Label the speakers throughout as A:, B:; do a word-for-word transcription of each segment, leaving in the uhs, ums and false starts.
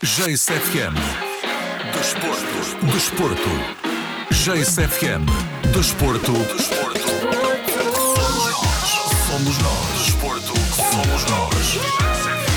A: J S F M Desporto. Desporto. J S F M Desporto. Desporto. Somos nós. Desporto. Somos nós.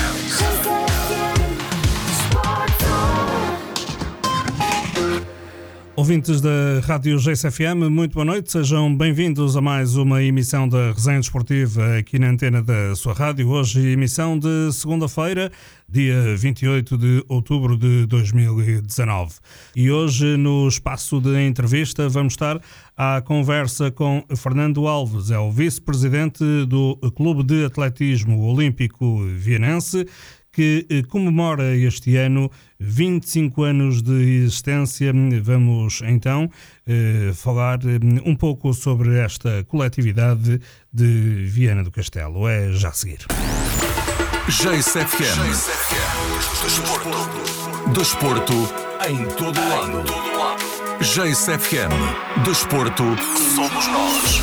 B: Ouvintes da Rádio J S F M, muito boa noite, sejam bem-vindos a mais uma emissão da Resenha Desportiva aqui na antena da sua rádio. Hoje emissão de segunda-feira, dia vinte e oito de outubro de dois mil e dezanove. E hoje, no espaço de entrevista, vamos estar à conversa com Fernando Alves, é o vice-presidente do Clube de Atletismo Olímpico Vienense, que comemora este ano vinte e cinco anos de existência. Vamos então eh, falar um pouco sobre esta coletividade de Viana do Castelo. É já a seguir.
A: J S F M Desporto. Desporto em todo o lado. J S F M Desporto. Somos nós.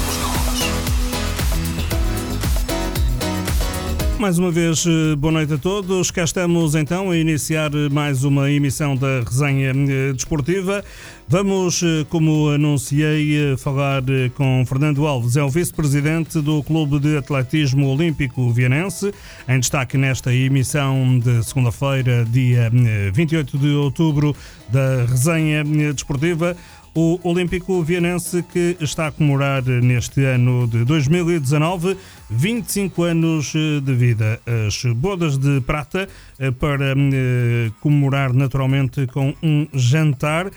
B: Mais uma vez, boa noite a todos. Cá estamos então a iniciar mais uma emissão da Resenha Desportiva. Vamos, como anunciei, falar com Fernando Alves, é o vice-presidente do Clube de Atletismo Olímpico Vienense, em destaque nesta emissão de segunda-feira, dia vinte e oito de outubro, da Resenha Desportiva. O Olímpico Vienense, que está a comemorar neste ano de dois mil e dezanove vinte e cinco anos de vida. As bodas de prata para comemorar naturalmente com um jantar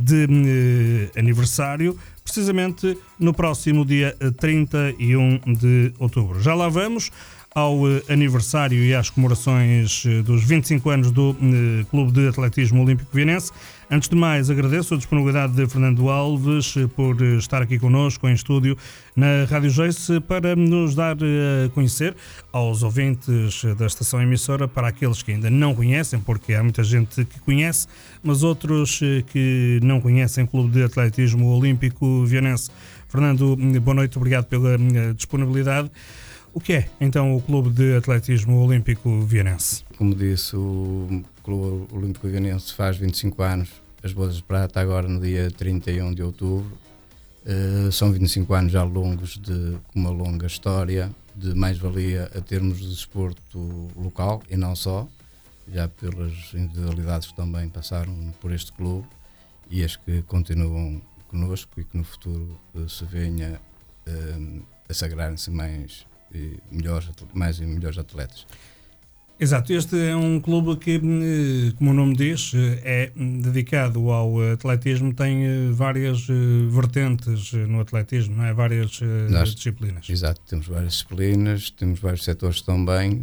B: de aniversário, precisamente no próximo dia trinta e um de outubro. Já lá vamos ao aniversário e às comemorações dos vinte e cinco anos do Clube de Atletismo Olímpico Vienense. Antes de mais, agradeço a disponibilidade de Fernando Alves por estar aqui connosco em estúdio na Rádio Joyce para nos dar a conhecer aos ouvintes da estação emissora, para aqueles que ainda não conhecem, porque há muita gente que conhece, mas outros que não conhecem o Clube de Atletismo Olímpico Vienense. Fernando, boa noite, obrigado pela disponibilidade. O que é, então, o Clube de Atletismo Olímpico Vienense?
C: Como disse, o Clube Olímpico Vienense faz vinte e cinco anos, as bodas de prata agora no dia trinta e um de outubro. Uh, são vinte e cinco anos já longos, de uma longa história de mais-valia a termos de desporto local e não só, já pelas individualidades que também passaram por este clube e as que continuam connosco e que no futuro uh, se venha uh, a sagrarem-se mais e melhores, mais e melhores atletas.
B: Exato, este é um clube que, como o nome diz, é dedicado ao atletismo, tem várias vertentes no atletismo, não é? Várias Nós, disciplinas.
C: Exato, temos várias disciplinas, temos vários setores também,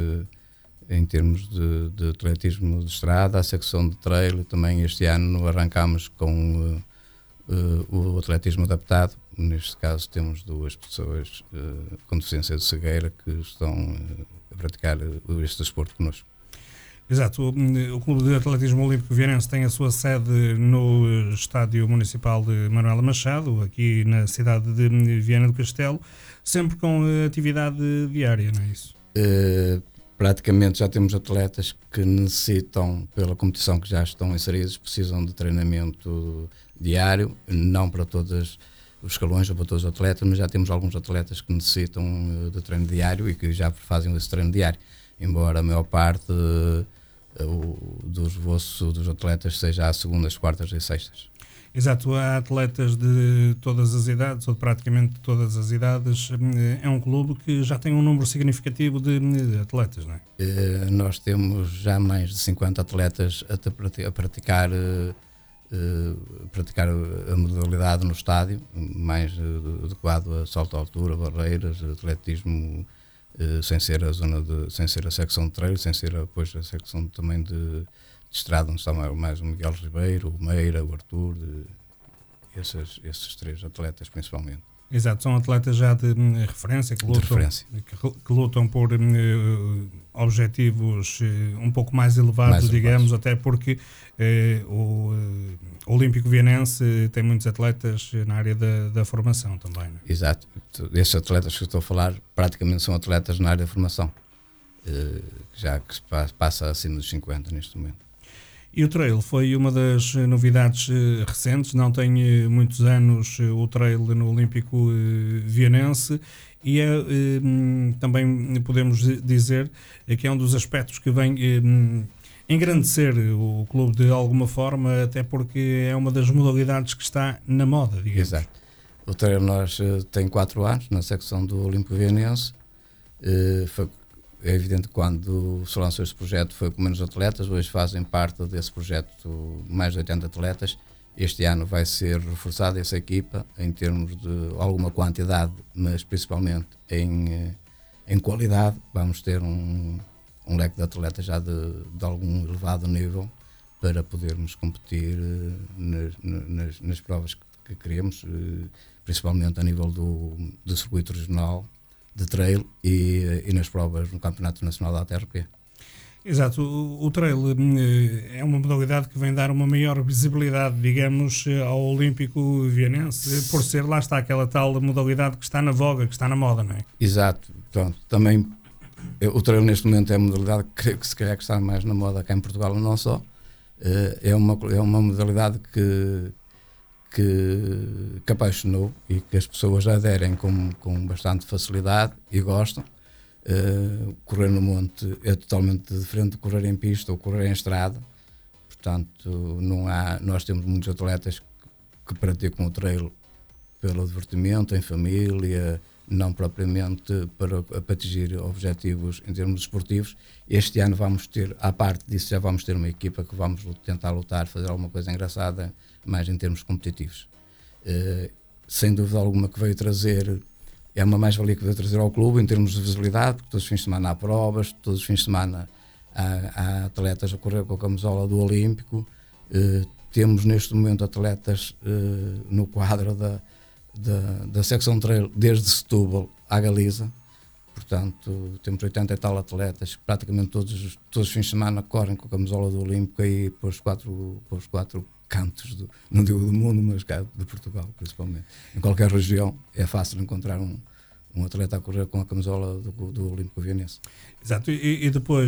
C: eh, em termos de, de atletismo de estrada, a secção de trail. Também este ano arrancámos com eh, o atletismo adaptado. Neste caso temos duas pessoas uh, com deficiência de cegueira que estão uh, a praticar uh, este desporto connosco.
B: Exato, o, o Clube de Atletismo Olímpico Vienense tem a sua sede no Estádio Municipal de Manuela Machado, aqui na cidade de Viana do Castelo, sempre com atividade diária, não é isso?
C: Uh, praticamente já temos atletas que necessitam, pela competição que já estão inseridos, precisam de treinamento diário, não para todas os escalões ou para todos os atletas, mas já temos alguns atletas que necessitam uh, de treino diário e que já fazem esse treino diário, embora a maior parte uh, uh, do esboço dos atletas seja às segundas, quartas e sextas.
B: Exato, há atletas de todas as idades, ou de praticamente todas as idades. É um clube que já tem um número significativo de atletas, não é?
C: Uh, nós temos já mais de cinquenta atletas a, a praticar uh, Uh, praticar a modalidade no estádio, mais uh, adequado a salto à altura, barreiras, atletismo uh, sem ser a zona de, sem ser a secção de trail, sem ser depois a secção também de, de estrada, onde está mais o Miguel Ribeiro, o Meira, o Arthur, uh, esses, esses três atletas principalmente.
B: Exato, são atletas já de hum, referência, que lutam,
C: de referência.
B: Que, que lutam por hum, objetivos hum, um pouco mais elevados, mais digamos, elevados. Até porque hum, o hum, Olímpico Vienense tem muitos atletas na área da, da formação também. Não é?
C: Exato, esses atletas que eu estou a falar praticamente são atletas na área da formação, hum, já que se passa acima dos cinquenta neste momento.
B: E o trail foi uma das novidades recentes, não tem muitos anos o trail no Olímpico Vianense, e é, também podemos dizer que é um dos aspectos que vem engrandecer o clube de alguma forma, até porque é uma das modalidades que está na moda, digamos.
C: Exato. O trail nós tem quatro anos na secção do Olímpico Vianense. Foi, é evidente que quando se lançou este projeto foi com menos atletas, hoje fazem parte desse projeto mais de oitenta atletas. Este ano vai ser reforçada essa equipa em termos de alguma quantidade, mas principalmente em, em qualidade. Vamos ter um, um leque de atletas já de, de algum elevado nível para podermos competir nas, nas, nas provas que, que queremos, principalmente a nível do, do circuito regional de trail e, e nas provas no Campeonato Nacional da A T R P.
B: Exato, o, o trail é uma modalidade que vem dar uma maior visibilidade, digamos, ao Olímpico Vianense, por ser, lá está, aquela tal modalidade que está na voga, que está na moda, não é?
C: Exato, pronto, também o trail neste momento é a modalidade que, que se calhar que está mais na moda cá em Portugal, não só, é uma, é uma modalidade que que, que apaixonou e que as pessoas aderem com, com bastante facilidade e gostam. Uh, correr no monte é totalmente diferente de correr em pista ou correr em estrada, portanto não há, nós temos muitos atletas que, que praticam o trail pelo divertimento, em família, não propriamente para, para atingir objetivos em termos esportivos. Este ano vamos ter, à parte disso, já vamos ter uma equipa que vamos tentar lutar, fazer alguma coisa engraçada, mais em termos competitivos. Uh, sem dúvida alguma que veio trazer, é uma mais-valia que veio trazer ao clube em termos de visibilidade, porque todos os fins de semana há provas, todos os fins de semana há, há atletas a correr com a camisola do Olímpico. Uh, temos neste momento atletas uh, no quadro da, da, da secção trail desde Setúbal à Galiza, portanto temos oitenta e tal atletas que praticamente todos, todos os fins de semana correm com a camisola do Olímpico aí para os quatro, para os quatro cantos, do, não digo do mundo, mas cá de Portugal principalmente. Em qualquer região é fácil encontrar um, um atleta a correr com a camisola do, do Olímpico Vianense.
B: Exato, e, e depois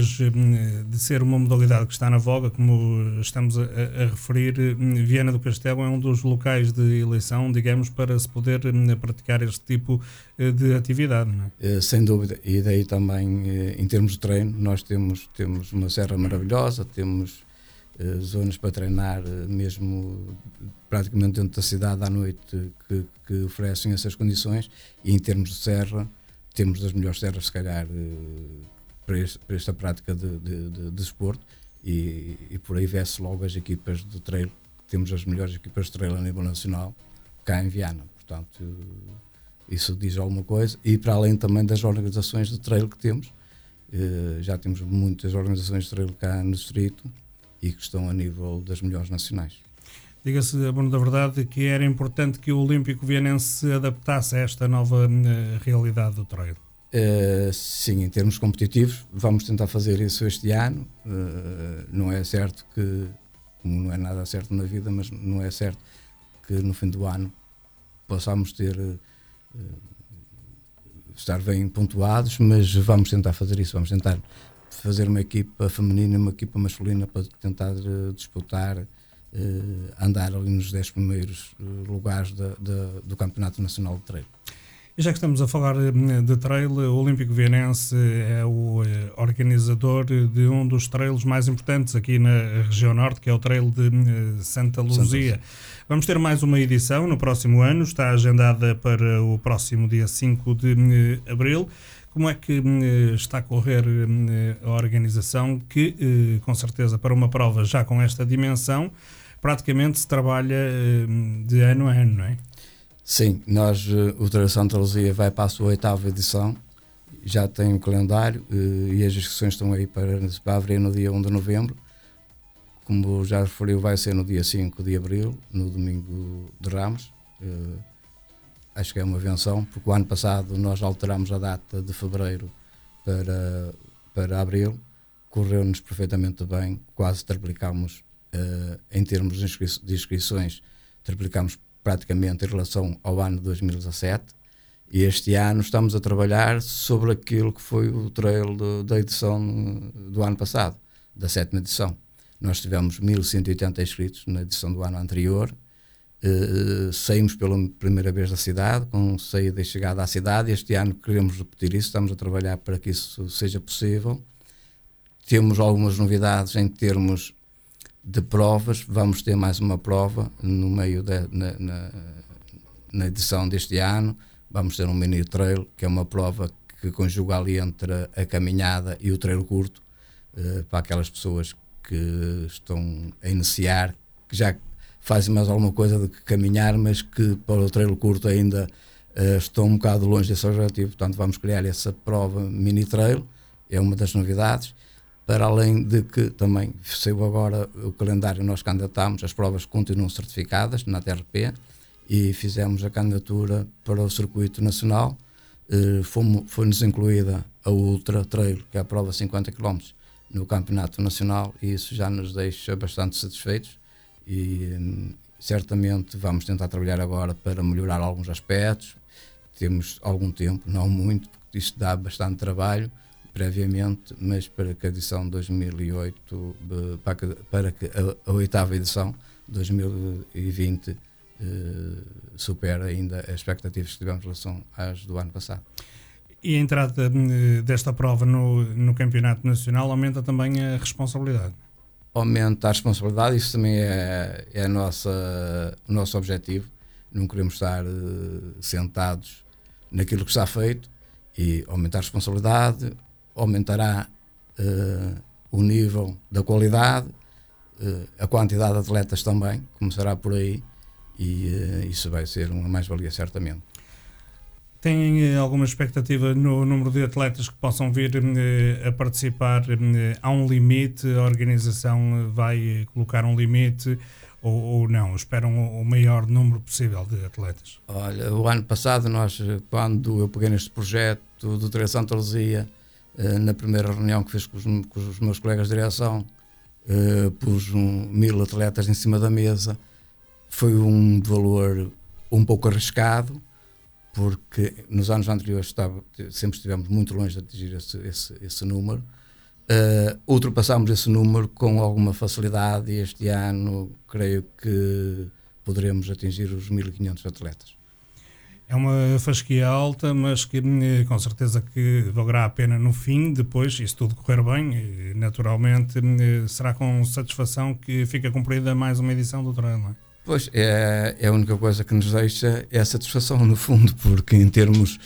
B: de ser uma modalidade que está na voga, como estamos a, a referir, Viana do Castelo é um dos locais de eleição, digamos, para se poder praticar este tipo de atividade, não é?
C: Sem dúvida, e daí também em termos de treino nós temos, temos uma serra maravilhosa, temos Uh, zonas para treinar uh, mesmo praticamente dentro da cidade à noite que, que oferecem essas condições, e em termos de serra temos das melhores serras se calhar uh, para, este, para esta prática de, de, de, de desporto, e, e por aí vê-se logo as equipas de trail. Temos as melhores equipas de trail a nível nacional cá em Viana, portanto uh, isso diz alguma coisa, e para além também das organizações de trail que temos, uh, já temos muitas organizações de trail cá no distrito e que estão a nível das melhores nacionais.
B: Diga-se, a boa da verdade, que era importante que o Olímpico Vianense se adaptasse a esta nova uh, realidade do trail.
C: Uh, sim, em termos competitivos, vamos tentar fazer isso este ano. Uh, não é certo que, como não é nada certo na vida, mas não é certo que no fim do ano possamos ter, uh, estar bem pontuados, mas vamos tentar fazer isso, vamos tentar fazer uma equipa feminina e uma equipa masculina para tentar uh, disputar, uh, andar ali nos dez primeiros uh, lugares da, da, do Campeonato Nacional de Trail.
B: E já que estamos a falar de trail, o Olímpico Vianense é o organizador de um dos trails mais importantes aqui na região norte, que é o trail de Santa Luzia. Santa. Vamos ter mais uma edição no próximo ano, está agendada para o próximo dia cinco de abril. Como é que está a correr a organização, que com certeza para uma prova já com esta dimensão praticamente se trabalha de ano a ano, não é?
C: Sim, nós, o Trail Santa Luzia vai para a sua oitava edição, já tem o calendário e as inscrições estão aí para, para abrir no dia um de novembro. Como já referiu, vai ser no dia cinco de abril, no domingo de Ramos. Acho que é uma invenção, porque o ano passado nós alteramos a data de fevereiro para, para abril, correu-nos perfeitamente bem, quase triplicámos uh, em termos de, inscri de inscrições, triplicámos praticamente em relação ao ano de dois mil e dezassete, e este ano estamos a trabalhar sobre aquilo que foi o trail de, da edição do ano passado, da sétima edição. Nós tivemos mil cento e oitenta inscritos na edição do ano anterior. Uh, saímos pela primeira vez da cidade, com saída e chegada à cidade. Este ano queremos repetir isso, estamos a trabalhar para que isso seja possível. Temos algumas novidades em termos de provas. Vamos ter mais uma prova no meio da na, na, na edição deste ano. Vamos ter um mini trail, que é uma prova que conjuga ali entre a caminhada e o trail curto, uh, para aquelas pessoas que estão a iniciar, que já fazem mais alguma coisa do que caminhar, mas que para o trail curto ainda uh, estão um bocado longe desse objetivo. Portanto, vamos criar essa prova mini trail, é uma das novidades, para além de que também saiu agora o calendário, nós candidatámos, as provas continuam certificadas na T R P e fizemos a candidatura para o circuito nacional. Uh, fomos, foi-nos incluída a Ultra Trail, que é a prova cinquenta quilómetros, no campeonato nacional, e isso já nos deixa bastante satisfeitos. E hum, certamente vamos tentar trabalhar agora para melhorar alguns aspectos. Temos algum tempo, não muito, porque isto dá bastante trabalho previamente, mas para que a edição de dois mil e oito, para que, para que a, a oitava edição de dois mil e vinte eh, supere ainda as expectativas que tivemos em relação às do ano passado.
B: E a entrada desta prova no, no campeonato nacional aumenta também a responsabilidade?
C: Aumenta a responsabilidade, isso também é, é a nossa, o nosso objetivo. Não queremos estar uh, sentados naquilo que está feito, e aumentar a responsabilidade, aumentará uh, o nível da qualidade, uh, a quantidade de atletas também, começará por aí, e uh, isso vai ser uma mais-valia certamente.
B: Tem alguma expectativa no número de atletas que possam vir eh, a participar? Eh, há um limite? A organização vai colocar um limite ou, ou não? Esperam o maior número possível de atletas?
C: Olha, o ano passado, nós, quando eu peguei neste projeto do Trail Santa Luzia, eh, na primeira reunião que fiz com os, com os meus colegas de direção, eh, pus um, mil atletas em cima da mesa. Foi um valor um pouco arriscado, porque nos anos anteriores estava, sempre estivemos muito longe de atingir esse, esse, esse número. Uh, ultrapassámos esse número com alguma facilidade, e este ano creio que poderemos atingir os mil e quinhentos atletas.
B: É uma fasquia alta, mas que com certeza que valerá a pena no fim, depois, se tudo correr bem, naturalmente será com satisfação que fica cumprida mais uma edição do Trail, não é?
C: Pois, é, é a única coisa que nos deixa é a satisfação, no fundo, porque em termos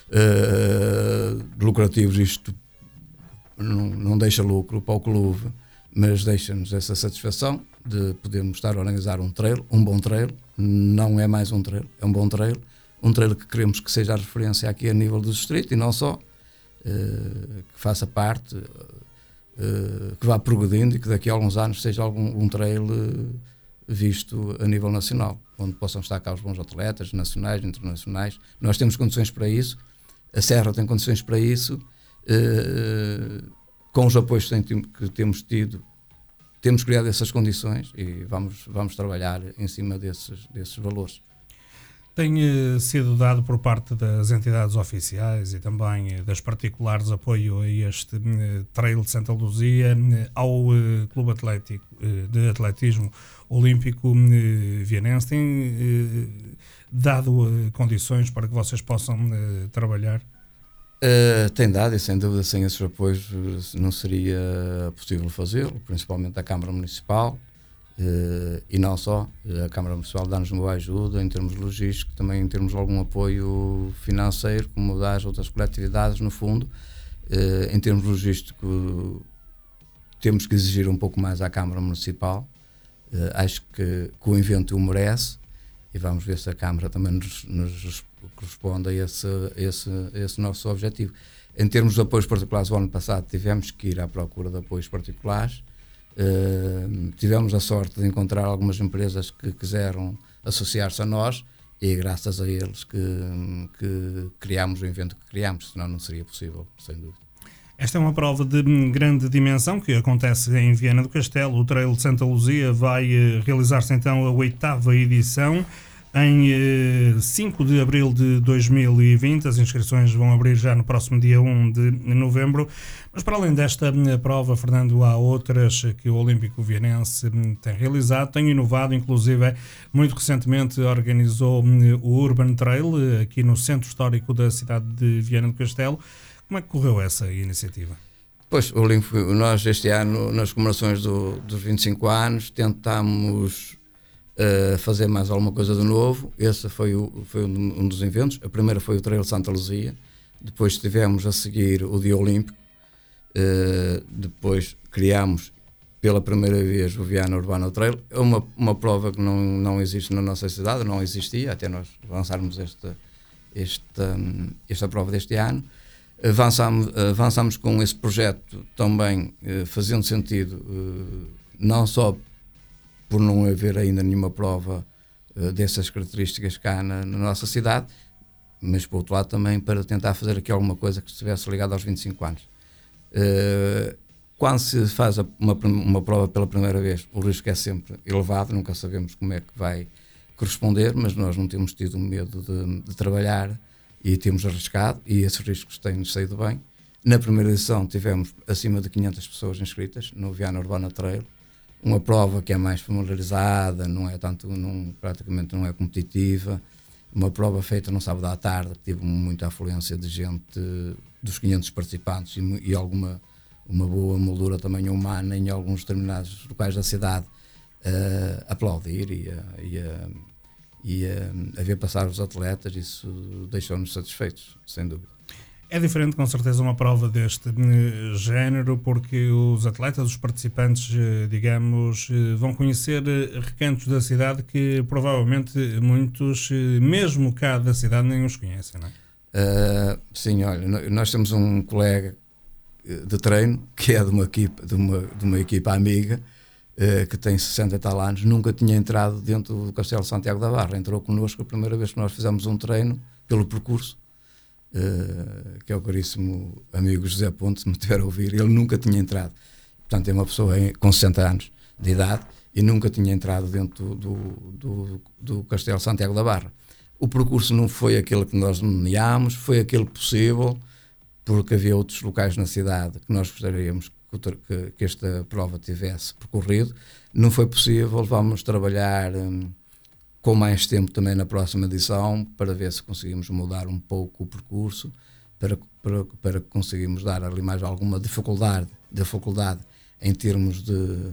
C: uh, lucrativos isto não, não deixa lucro para o clube, mas deixa-nos essa satisfação de podermos estar a organizar um trail, um bom trail. Não é mais um trail, é um bom trail, um trail que queremos que seja a referência aqui a nível do distrito, e não só, uh, que faça parte, uh, que vá progredindo, e que daqui a alguns anos seja algum um trail uh, visto a nível nacional, onde possam estar cá os bons atletas nacionais, internacionais. Nós temos condições para isso, a Serra tem condições para isso, uh, com os apoios que temos tido, temos criado essas condições, e vamos, vamos trabalhar em cima desses, desses valores.
B: Tem uh, sido dado por parte das entidades oficiais e também uh, das particulares apoio a este uh, Trail de Santa Luzia, uh, ao uh, Clube Atlético uh, de Atletismo Olímpico uh, Vianense? Tem uh, dado uh, condições para que vocês possam uh, trabalhar?
C: Uh, tem dado, e sem dúvida sem esses apoios não seria possível fazê-lo, principalmente a Câmara Municipal. Uh, e não só, a Câmara Municipal dá-nos uma boa ajuda em termos logísticos, também em termos de algum apoio financeiro, como dá às outras coletividades, no fundo. Uh, em termos logísticos, temos que exigir um pouco mais à Câmara Municipal. Uh, acho que, que o evento o merece, e vamos ver se a Câmara também nos, nos corresponde a esse, esse, esse nosso objetivo. Em termos de apoios particulares, o ano passado tivemos que ir à procura de apoios particulares. Uh, tivemos a sorte de encontrar algumas empresas que quiseram associar-se a nós, e graças a eles que, que criámos o evento que criámos, senão não seria possível, sem dúvida.
B: Esta é uma prova de grande dimensão que acontece em Viana do Castelo. O Trail de Santa Luzia vai realizar-se então a oitava edição. em cinco de abril de dois mil e vinte. As inscrições vão abrir já no próximo dia um de novembro. Mas para além desta prova, Fernando, há outras que o Olímpico Vianense tem realizado, tem inovado, inclusive muito recentemente organizou o Urban Trail aqui no centro histórico da cidade de Viana do Castelo. Como é que correu essa iniciativa?
C: Pois, o Olímpico, nós este ano, nas comemorações do, dos vinte e cinco anos, tentámos uh, fazer mais alguma coisa de novo. Esse foi, o, foi um dos eventos. A primeira foi o Trail Santa Luzia, depois tivemos a seguir o Dia Olímpico, uh, depois criámos pela primeira vez o Viana Urbana Trail. É uma, uma prova que não, não existe na nossa cidade, não existia, até nós lançarmos esta, esta, esta prova deste ano. Avançamos, avançamos com esse projeto também eh, fazendo sentido, eh, não só por não haver ainda nenhuma prova eh, dessas características cá na, na nossa cidade, mas por outro lado também para tentar fazer aqui alguma coisa que estivesse ligada aos vinte e cinco anos. Eh, quando se faz uma, uma prova pela primeira vez, o risco é sempre elevado, nunca sabemos como é que vai corresponder, mas nós não temos tido medo de, de trabalhar e temos arriscado, e esses riscos têm-nos saído bem. Na primeira edição tivemos acima de quinhentas pessoas inscritas no Viana Urbana Trail, uma prova que é mais familiarizada, não é tanto, não, praticamente não é competitiva, uma prova feita no sábado à tarde, que teve muita afluência de gente, dos quinhentos participantes, e, e alguma uma boa moldura também humana em alguns determinados locais da cidade, uh, aplaudir e a, e a e a, a ver passar os atletas. Isso deixou-nos satisfeitos, sem dúvida.
B: É diferente, com certeza, uma prova deste uh, género, porque os atletas, os participantes, uh, digamos, uh, vão conhecer uh, recantos da cidade que provavelmente muitos, uh, mesmo cá da cidade, nem os conhecem, não é?
C: Uh, sim, olha, nós temos um colega de treino que é de uma equipa, de uma, de uma equipa amiga, Uh, que tem sessenta e tal anos, nunca tinha entrado dentro do Castelo de Santiago da Barra. Entrou connosco a primeira vez que nós fizemos um treino pelo percurso, uh, que é o caríssimo amigo José Ponte, se me tiver a ouvir. Ele nunca tinha entrado. Portanto, é uma pessoa com sessenta anos de idade e nunca tinha entrado dentro do, do, do Castelo de Santiago da Barra. O percurso não foi aquele que nós nomeámos, foi aquele possível, porque havia outros locais na cidade que nós gostaríamos Que, que esta prova tivesse percorrido. Não foi possível, vamos trabalhar hum, com mais tempo também na próxima edição para ver se conseguimos mudar um pouco o percurso, para, para, para conseguirmos dar ali mais alguma dificuldade, dificuldade em termos de,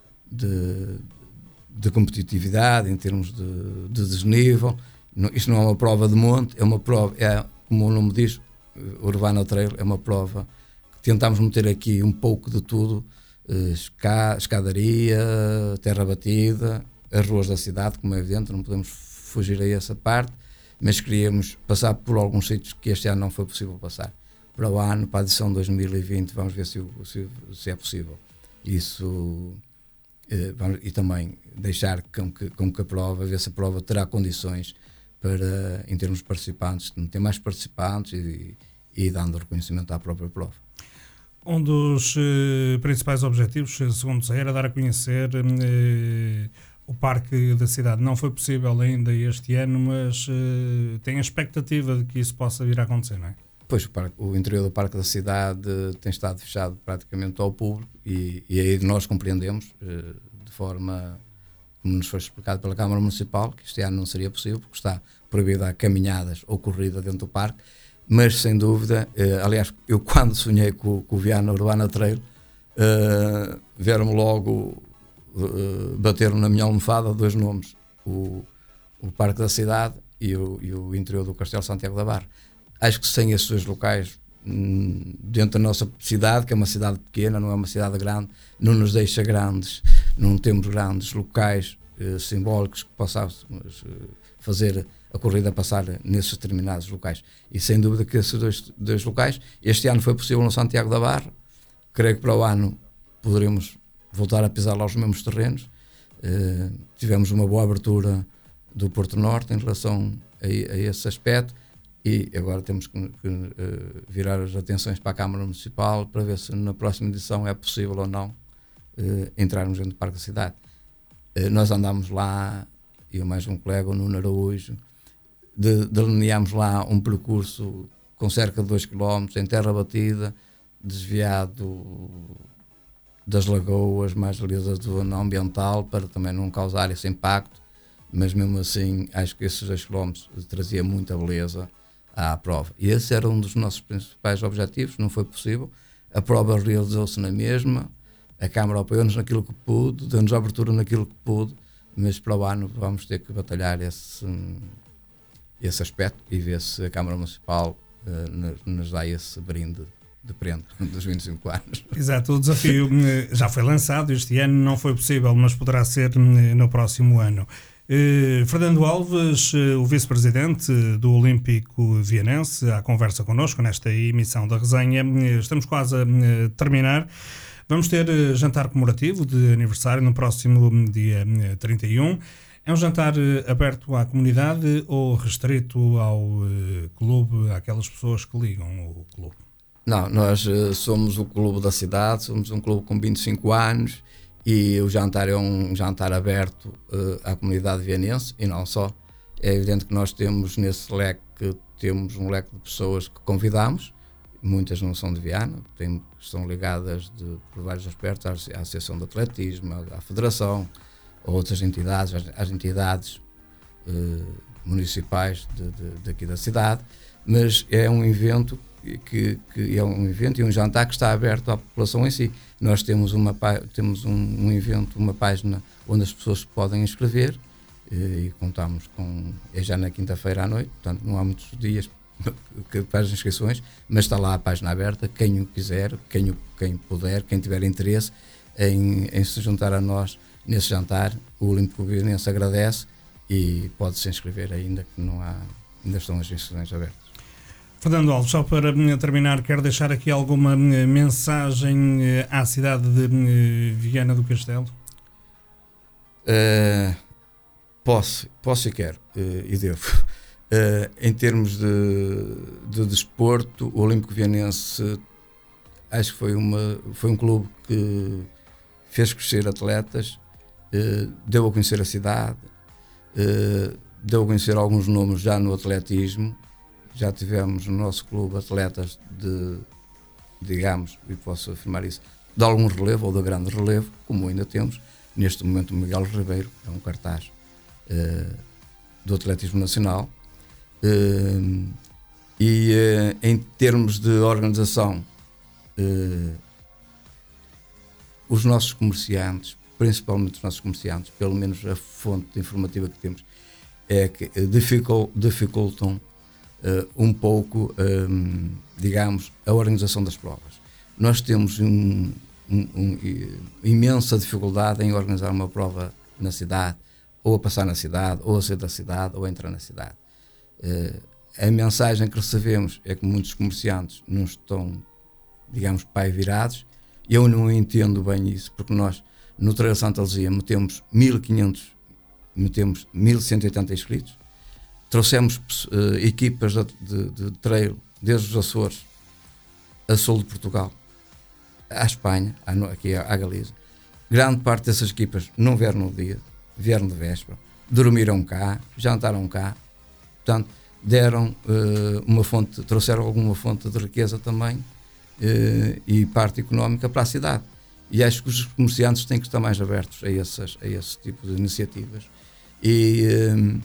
C: de, de competitividade, em termos de, de desnível. Não, isto não é uma prova de monte, é uma prova, é, como o nome diz, Urbana Trail, é uma prova. Tentámos meter aqui um pouco de tudo, esca, escadaria, terra batida, as ruas da cidade, como é evidente, não podemos fugir a essa parte, mas queríamos passar por alguns sítios que este ano não foi possível passar. Para o ano, para a edição dois mil e vinte, vamos ver se, se, se é possível. Isso, eh, vamos, e também deixar com que, com que a prova, ver se a prova terá condições para, em termos de participantes, ter mais participantes e, e dando reconhecimento à própria prova.
B: Um dos eh, principais objetivos, segundo sei, era dar a conhecer eh, o Parque da Cidade. Não foi possível ainda este ano, mas eh, tem a expectativa de que isso possa vir a acontecer, não é?
C: Pois, o, parque, o interior do Parque da Cidade tem estado fechado praticamente ao público e, e aí nós compreendemos, eh, de forma como nos foi explicado pela Câmara Municipal, que este ano não seria possível, porque está proibida a caminhadas ou corrida dentro do parque. Mas, sem dúvida, eh, aliás, eu quando sonhei com, com o Viana Urbana Trail, uh, vieram-me logo, uh, bateram na minha almofada dois nomes, o, o Parque da Cidade e o, e o interior do Castelo Santiago da Barra. Acho que sem esses dois locais, hum, dentro da nossa cidade, que é uma cidade pequena, não é uma cidade grande, não nos deixa grandes, não temos grandes locais uh, simbólicos que possamos uh, fazer a corrida passar nesses determinados locais. E sem dúvida que esses dois, dois locais, este ano foi possível no Santiago da Barra, creio que para o ano poderemos voltar a pisar lá os mesmos terrenos. Uh, tivemos uma boa abertura do Porto Norte em relação a, a esse aspecto e agora temos que, que uh, virar as atenções para a Câmara Municipal para ver se na próxima edição é possível ou não uh, entrarmos dentro do Parque da Cidade. Uh, nós andamos lá e mais um colega, o Nuno Araújo, de, delineámos lá um percurso com cerca de dois quilómetros, em terra batida, desviado das lagoas, mais ali da zona ambiental, para também não causar esse impacto, mas mesmo assim acho que esses dois quilómetros trazia muita beleza à prova. E esse era um dos nossos principais objetivos, não foi possível. A prova realizou-se na mesma, a Câmara apoiou-nos naquilo que pôde, deu-nos abertura naquilo que pôde, mas para o ano vamos ter que batalhar esse, esse aspecto e ver se a Câmara Municipal uh, nos, nos dá esse brinde de prenda dos vinte e cinco anos.
B: Exato, o desafio já foi lançado este ano, não foi possível, mas poderá ser no próximo ano. Uh, Fernando Alves, uh, o vice-presidente do Olímpico Vianense, à conversa connosco nesta emissão da resenha. Uh, estamos quase a uh, terminar. Vamos ter uh, jantar comemorativo de aniversário no próximo dia uh, trinta e um. É um jantar uh, aberto à comunidade ou restrito ao uh, clube, àquelas pessoas que ligam o clube?
C: Não, nós uh, somos o clube da cidade, somos um clube com vinte e cinco anos e o jantar é um jantar aberto uh, à comunidade vianense e não só. É evidente que nós temos nesse leque, temos um leque de pessoas que convidamos, muitas não são de Viana, tem, estão ligadas de, por vários aspectos à, à Associação de Atletismo, à, à Federação, a outras entidades, às, às entidades uh, municipais de, de, daqui da cidade, mas é um evento Que, que é um evento e um jantar que está aberto à população em si. Nós temos, uma, temos um, um evento, uma página onde as pessoas se podem inscrever e, e contamos com, é já na quinta-feira à noite, portanto não há muitos dias para as inscrições, mas está lá a página aberta, quem o quiser, quem, o, quem puder, quem tiver interesse em, em se juntar a nós nesse jantar, o Olímpico Vianense agradece e pode se inscrever ainda, que não há, ainda estão as inscrições abertas.
B: Fernando Alves, só para terminar, quero deixar aqui alguma mensagem à cidade de Viana do Castelo?
C: Uh, posso, posso e quero, uh, e devo. Uh, em termos de, de desporto, o Olímpico Vianense acho que foi, uma, foi um clube que fez crescer atletas, uh, deu a conhecer a cidade, uh, deu a conhecer alguns nomes já no atletismo. Já tivemos no nosso clube atletas de, digamos, e posso afirmar isso, de algum relevo ou de grande relevo, como ainda temos. Neste momento o Miguel Ribeiro é um cartaz uh, do atletismo nacional. Uh, e uh, em termos de organização, uh, os nossos comerciantes, principalmente os nossos comerciantes, pelo menos a fonte informativa que temos, é que dificul, dificultam Uh, um pouco, um, digamos, a organização das provas. Nós temos um, um, um, imensa dificuldade em organizar uma prova na cidade, ou a passar na cidade, ou a sair da cidade, ou a entrar na cidade. Uh, a mensagem que recebemos é que muitos comerciantes não estão, digamos, pai virados. Eu não entendo bem isso, porque nós, no Trail Santa Luzia, metemos mil e quinhentos, metemos mil cento e oitenta inscritos. Trouxemos uh, equipas de, de, de trail desde os Açores a sul de Portugal, à Espanha, à, aqui à Galiza. Grande parte dessas equipas não vieram no dia, vieram de véspera, dormiram cá, jantaram cá, portanto, deram uh, uma fonte, trouxeram alguma fonte de riqueza também uh, e parte económica para a cidade. E acho que os comerciantes têm que estar mais abertos a, essas, a esse tipo de iniciativas. E uh,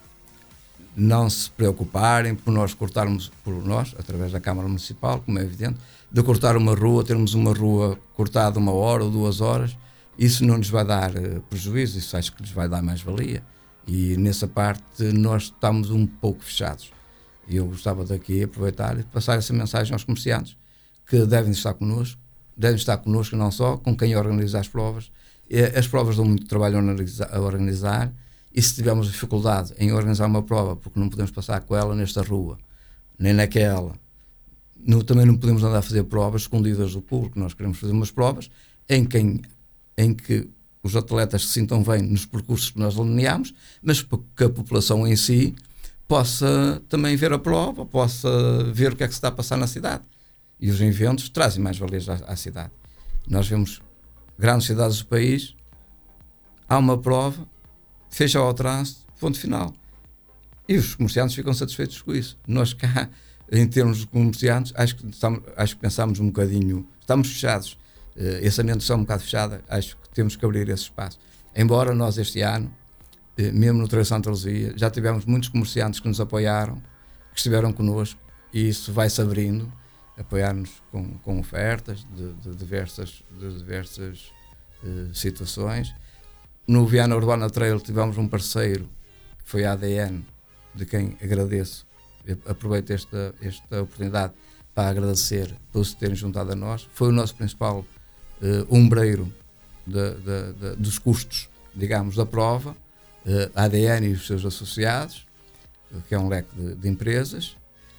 C: não se preocuparem por nós cortarmos, por nós, através da Câmara Municipal, como é evidente, de cortar uma rua, termos uma rua cortada uma hora ou duas horas, isso não nos vai dar uh, prejuízo, isso acho que lhes vai dar mais valia. E nessa parte nós estamos um pouco fechados. E eu gostava daqui aproveitar e passar essa mensagem aos comerciantes, que devem estar connosco, devem estar connosco não só com quem organiza as provas. As provas dão muito trabalho a organizar, e se tivermos dificuldade em organizar uma prova, porque não podemos passar com ela nesta rua, nem naquela, no, também não podemos andar a fazer provas escondidas do público. Nós queremos fazer umas provas em, quem, em que os atletas se sintam bem nos percursos que nós delineamos, mas que a população em si possa também ver a prova, possa ver o que é que se está a passar na cidade. E os eventos trazem mais valias à, à cidade. Nós vemos grandes cidades do país, há uma prova, fecha ao trânsito, ponto final. E os comerciantes ficam satisfeitos com isso. Nós cá, em termos de comerciantes, acho que, estamos, acho que pensamos um bocadinho, estamos fechados, uh, esse ambiente está um bocado fechado, acho que temos que abrir esse espaço. Embora nós este ano, uh, mesmo no Trevo Santa Luzia, já tivemos muitos comerciantes que nos apoiaram, que estiveram connosco, e isso vai-se abrindo, apoiar-nos com, com ofertas de, de diversas, de diversas uh, situações. No Viana Urbana Trail tivemos um parceiro, que foi a A D N, de quem agradeço. Eu aproveito esta, esta oportunidade para agradecer por se terem juntado a nós. Foi o nosso principal uh, umbreiro de, de, de, dos custos, digamos, da prova, uh, a A D N e os seus associados, uh, que é um leque de, de empresas,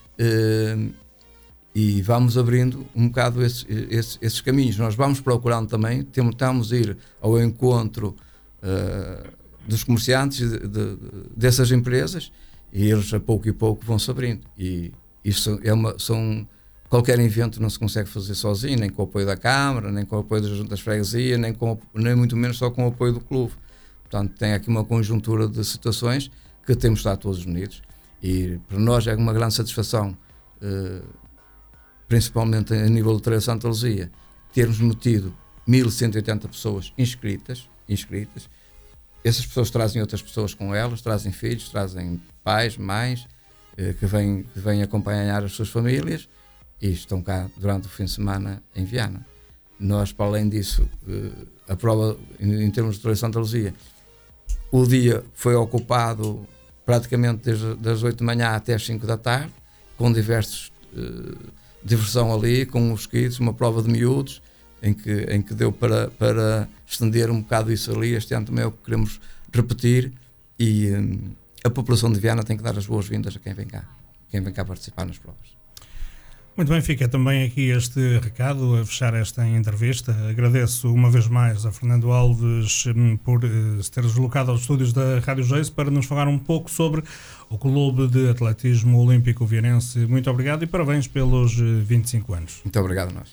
C: uh, e vamos abrindo um bocado esses, esses, esses caminhos. Nós vamos procurando também, tentamos ir ao encontro uh, dos comerciantes de, de, de, dessas empresas, e eles a pouco e pouco vão se abrindo. E isso é uma, são, qualquer evento não se consegue fazer sozinho, nem com o apoio da Câmara, nem com o apoio das juntas de freguesia, nem, com, nem muito menos só com o apoio do clube. Portanto, tem aqui uma conjuntura de situações que temos de estar todos unidos. E para nós é uma grande satisfação, eh, principalmente a nível do Trevo Santa Luzia, termos metido mil cento e oitenta pessoas inscritas, inscritas. Essas pessoas trazem outras pessoas com elas, trazem filhos, trazem pais, mães, eh, que, vêm, que vêm acompanhar as suas famílias e estão cá durante o fim de semana em Viana. Nós, para além disso, eh, a prova, em, em termos de Trevo Santa Luzia, o dia foi ocupado praticamente desde das oito da manhã até as cinco da tarde, com diversos eh, diversão ali, com os kids, uma prova de miúdos, em que, em que deu para, para estender um bocado isso ali. Este ano também é o que queremos repetir, e hum, a população de Viana tem que dar as boas-vindas a quem vem cá, quem vem cá participar nas provas.
B: Muito bem, fica também aqui este recado a fechar esta entrevista. Agradeço uma vez mais a Fernando Alves hum, por uh, se ter deslocado aos estúdios da Rádio Geis para nos falar um pouco sobre o Clube de Atletismo Olímpico Vianense. Muito obrigado e parabéns pelos uh, vinte e cinco anos.
C: Muito obrigado a nós.